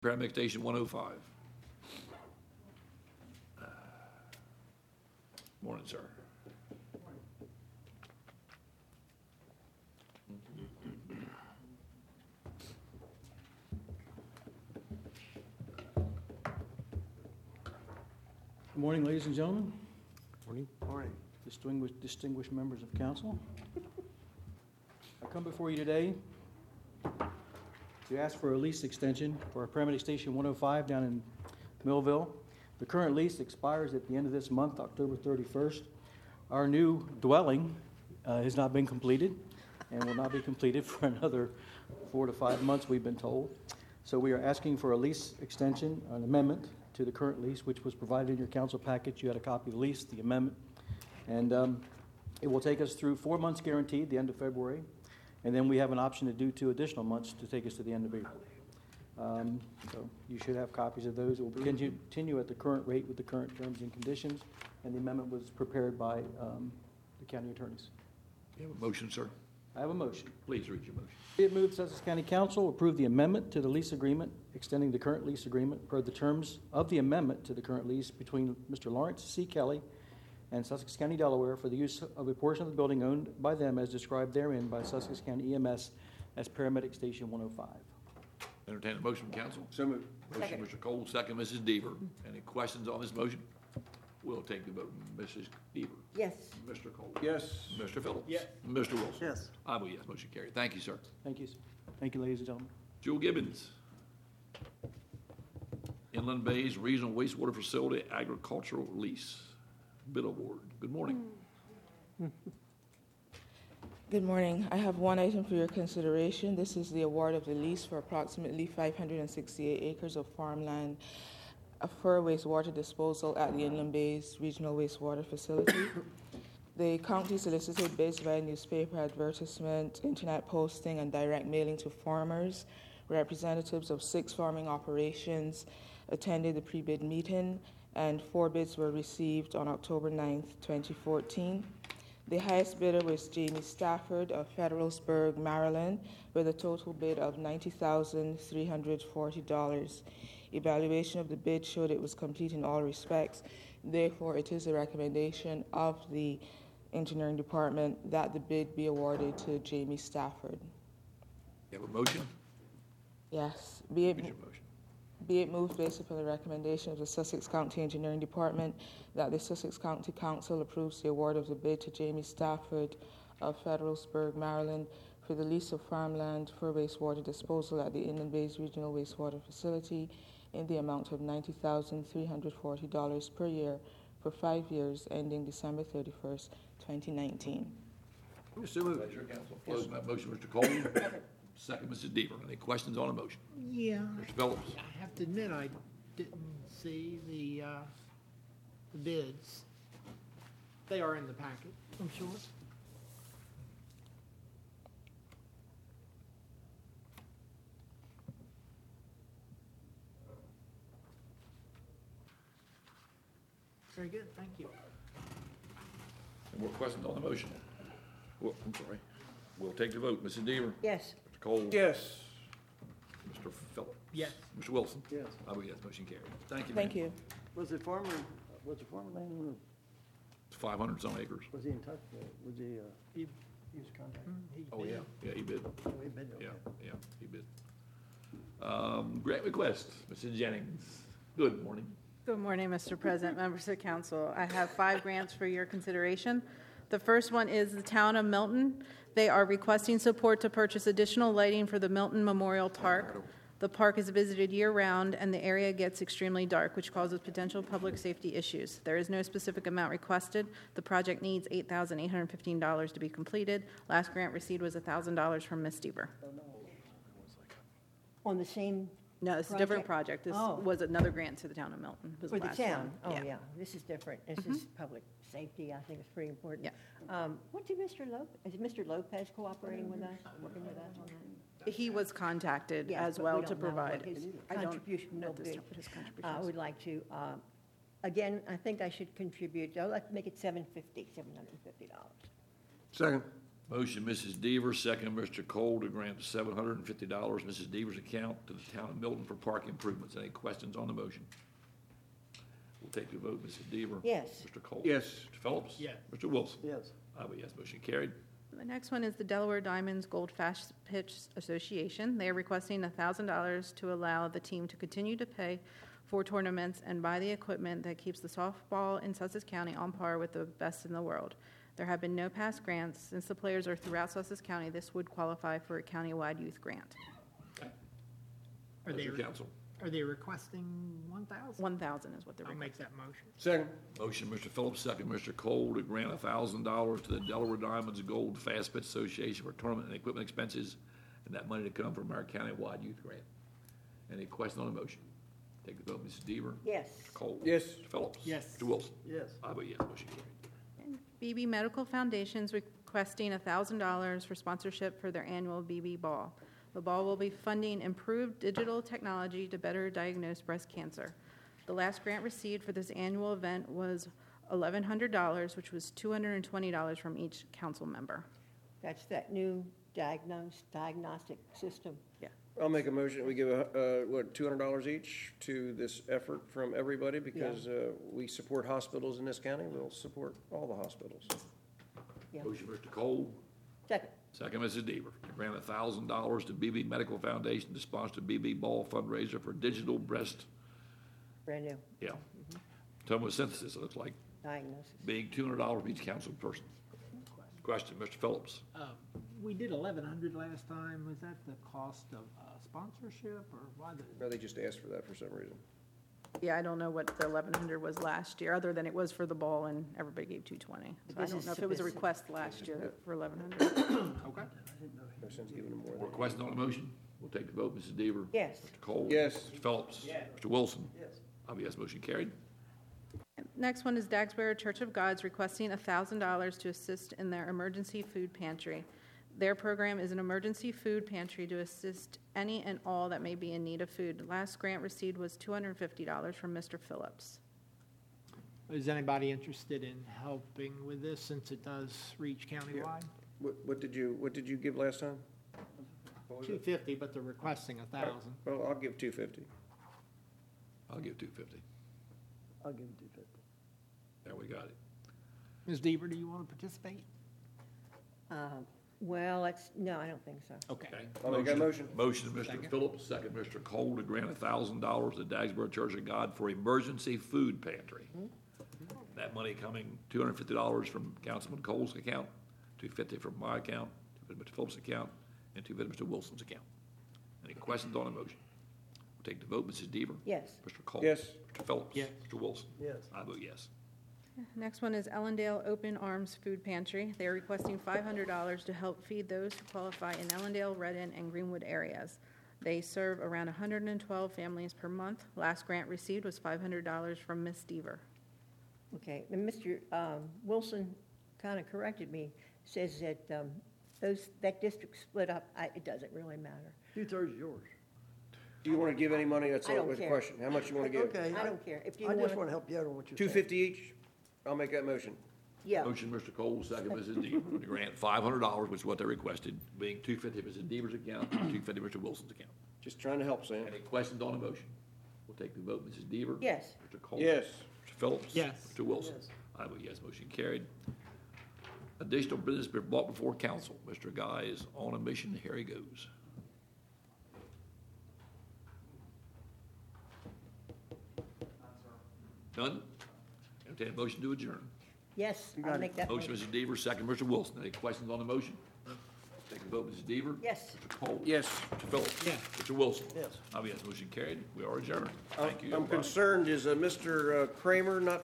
Paramedic Station 105. Morning, sir. Good morning, ladies and gentlemen, Morning. Morning. distinguished members of council. I come before you today to ask for a lease extension for our paramedic station 105 down in Millville. The current lease expires at the end of this month, October 31st. Our new dwelling has not been completed and will not be completed for another 4 to 5 months, we've been told. So we are asking for a lease extension, an amendment to the current lease, which was provided in your council package. You had a copy of the lease, the amendment. And it will take us through 4 months guaranteed, the end of February. And then we have an option to do 2 additional months to take us to the end of April. So you should have copies of those. It will continue at the current rate with the current terms and conditions. And the amendment was prepared by the county attorneys. You have a motion, sir? I have a motion. Please read your motion. It moved Sussex County Council approve the amendment to the lease agreement, extending the current lease agreement per the terms of the amendment to the current lease between Mr. Lawrence C. Kelly and Sussex County, Delaware, for the use of a portion of the building owned by them as described therein by Sussex County EMS as Paramedic Station 105. Entertain a motion from council. So moved. Motion, Mr. Cole, second, Mrs. Deaver. Any questions on this motion? We'll take the vote. Mrs. Deaver. Yes. Mr. Cole. Yes. Mr. Phillips. Yes. Mr. Wilson. Yes. I vote yes. Motion carried. Thank you, sir. Thank you, sir. Thank you, ladies and gentlemen. Jewel Gibbons. Inland Bays Regional Wastewater Facility Agricultural Lease. Bid award. Good morning. Good morning. I have one item for your consideration. This is the award of the lease for approximately 568 acres of farmland for wastewater disposal at the Inland Bays Regional Wastewater Facility. The county solicited bids via newspaper advertisement, internet posting, and direct mailing to farmers. Representatives of 6 farming operations attended the pre-bid meeting, and 4 bids were received on October 9th, 2014. The highest bidder was Jamie Stafford of Federalsburg, Maryland, with a total bid of $90,340. Evaluation of the bid showed it was complete in all respects. Therefore, it is a recommendation of the engineering department that the bid be awarded to Jamie Stafford. You have a motion? Yes. Read your motion. Be it moved based upon the recommendation of the Sussex County Engineering Department that the Sussex County Council approves the award of the bid to Jamie Stafford of Federalsburg, Maryland, for the lease of farmland for wastewater disposal at the Inland Bays Regional Wastewater Facility in the amount of $90,340 per year for 5 years ending December 31st, 2019. So moved. Pleasure, council. Closing that motion, Mr. Cole. Second, Mrs. Deaver. Any questions on the motion? Yeah, Mr. Phillips. I have to admit, I didn't see the bids. They are in the packet, I'm sure. Very good, thank you. Any more questions on the motion? Well, I'm sorry. We'll take the vote. Mrs. Deaver. Yes. Mr. Cole. Yes. Mr. Phillips. Yes. Mr. Wilson. Yes. I vote yes. Motion carried. Thank you. Thank ma'am. you. Was it farmer landowner, It's 500 some acres. was he in touch, was he, He he was contacted? he Oh, yeah. bid. Yeah, he bid. Oh, he bid, okay. Yeah, he bid. Grant request, Mrs. Jennings. Good morning. Good morning, Mr. President, members of council. I have 5 grants for your consideration. The first one is the town of Milton. They are requesting support to purchase additional lighting for the Milton Memorial Park. The park is visited year-round, and the area gets extremely dark, which causes potential public safety issues. There is no specific amount requested. The project needs $8,815 to be completed. Last grant received was $1,000 from Ms. Deaver. On the same, No, it's a different project. This Oh. was another grant to the town of Milton. Was for the last town? one. Oh, yeah, this is different. This is public safety, I think it's pretty important. Yeah. What did Mr. Lopez, is Mr. Lopez cooperating with us, working with us on that? He was contacted Yeah, as but well we to don't know what provide. his I don't contribution know will this be. time what his contribution I is. would like to, again, I think I should contribute, I'd like to make it $750. Second. Motion, Mrs. Deaver, second, Mr. Cole, to grant $750, Mrs. Deaver's account to the town of Milton for park improvements. Any questions on the motion? We'll take the vote, Mrs. Deaver. Yes. Mr. Cole. Yes. Mr. Phillips. Yes. Mr. Wilson. Yes. I vote yes, motion carried. The next one is the Delaware Diamonds Gold Fast Pitch Association. They are requesting $1,000 to allow the team to continue to pay for tournaments and buy the equipment that keeps the softball in Sussex County on par with the best in the world. There have been no past grants. Since the players are throughout Sussex County, this would qualify for a countywide youth grant. Are they, Pleasure, council. are they requesting 1,000? 1,000 is what they're I'll requesting. make that motion. Second. Motion, Mr. Phillips, second, Mr. Cole, to grant $1,000 to the Delaware Diamonds Gold Fast Pitch Association for tournament and equipment expenses, and that money to come from our countywide youth grant. Any question on the motion? Take the vote, Mrs. Deaver. Yes. Mr. Cole. Yes. Mr. Phillips. Yes. Mr. Wilson. Yes. I vote yes, motion carried. BB Medical Foundation's requesting $1,000 for sponsorship for their annual BB Ball. The ball will be funding improved digital technology to better diagnose breast cancer. The last grant received for this annual event was $1,100, which was $220 from each council member. That's that new diagnostic system. I'll make a motion, we give, $200 each to this effort from everybody because we support hospitals in this county. We'll support all the hospitals. Yeah. Motion, Mr. Cole. Second. Second, Mrs. Deaver, to grant $1,000 to BB Medical Foundation to sponsor BB Ball fundraiser for digital breast, Brand new yeah, tomosynthesis, it looks like, diagnosis. being $200 for each council person. Question, Mr. Phillips. We did 1,100 last time. Was that the cost of sponsorship or why the? No, they just asked for that for some reason. Yeah, I don't know what the 1,100 was last year, other than it was for the ball and everybody gave 220. So I don't know if it was a request last year for 1,100. Okay. No sense giving them more More than. questions on the motion? We'll take the vote, Mrs. Deaver. Yes. Mr. Cole. Yes. Mr. Phillips. Mr. Wilson. Yes. I vote yes, motion carried. Next one is Dagsboro Church of God's requesting $1,000 to assist in their emergency food pantry. Their program is an emergency food pantry to assist any and all that may be in need of food. Last grant received was $250 from Mr. Phillips. Is anybody interested in helping with this since it does reach countywide? What did you give last time? What was it? 250, but they're requesting 1,000. Well, I'll give 250. I'll give $250. I'll give him 250. There, we got it. Ms. Deaver, do you want to participate? Well, no, I don't think so. Okay. I'll make that motion. Motion, Mr. Second. Phillips, second, Mr. Cole, to grant $1,000 to Dagsboro Church of God for emergency food pantry. That money coming, $250 from Councilman Cole's account, $250 from my account, $250 Mr. Phillips' account, and $250 Mr. Wilson's account. Any questions on the motion? We'll take the vote, Mrs. Deaver. Yes. Mr. Cole. Yes. Mr. Phillips. Yes. Mr. Wilson. Yes. I vote yes. Next one is Ellendale Open Arms Food Pantry. They are requesting $500 to help feed those who qualify in Ellendale, Redden, and Greenwood areas. They serve around 112 families per month. Last grant received was $500 from Ms. Deaver. Okay, and Mr. Wilson kind of corrected me, says that that district split up, it doesn't really matter. 2/3 is yours. Do you want to give any money? That's I all don't with the care. question. How much you want to give? Okay. I don't care. If you I just want want to help you out on what you're saying. 250 each? I'll make that motion. yeah, Motion, Mr. Cole, second, Mrs. Deaver, to grant $500, which is what they requested, being $250 Mrs. Deaver's account, and $250 Mr. Wilson's account. Just trying to help, Sam. Any questions on the motion? We'll take the vote, Mrs. Deaver. yes. Mr. Cole. Yes. Mr. Phillips. Yes. Mr. Wilson. Yes. I vote yes, motion carried. Additional business been brought before council. Mr. Guy is on a mission. Here he goes. None? Entertain a motion to adjourn. Yes, got I'll it. make that Motion, motion. Mrs. Deaver, second, Mr. Wilson. Any questions on the motion? Take the vote, Mrs. Deaver. Yes. Mr. Cole. Yes. Mr. Phillips. Yes. Mr. Wilson. Yes. I vote yes, motion carried. We are adjourned. Thank you, I'm everybody. concerned, is Mr. Kramer not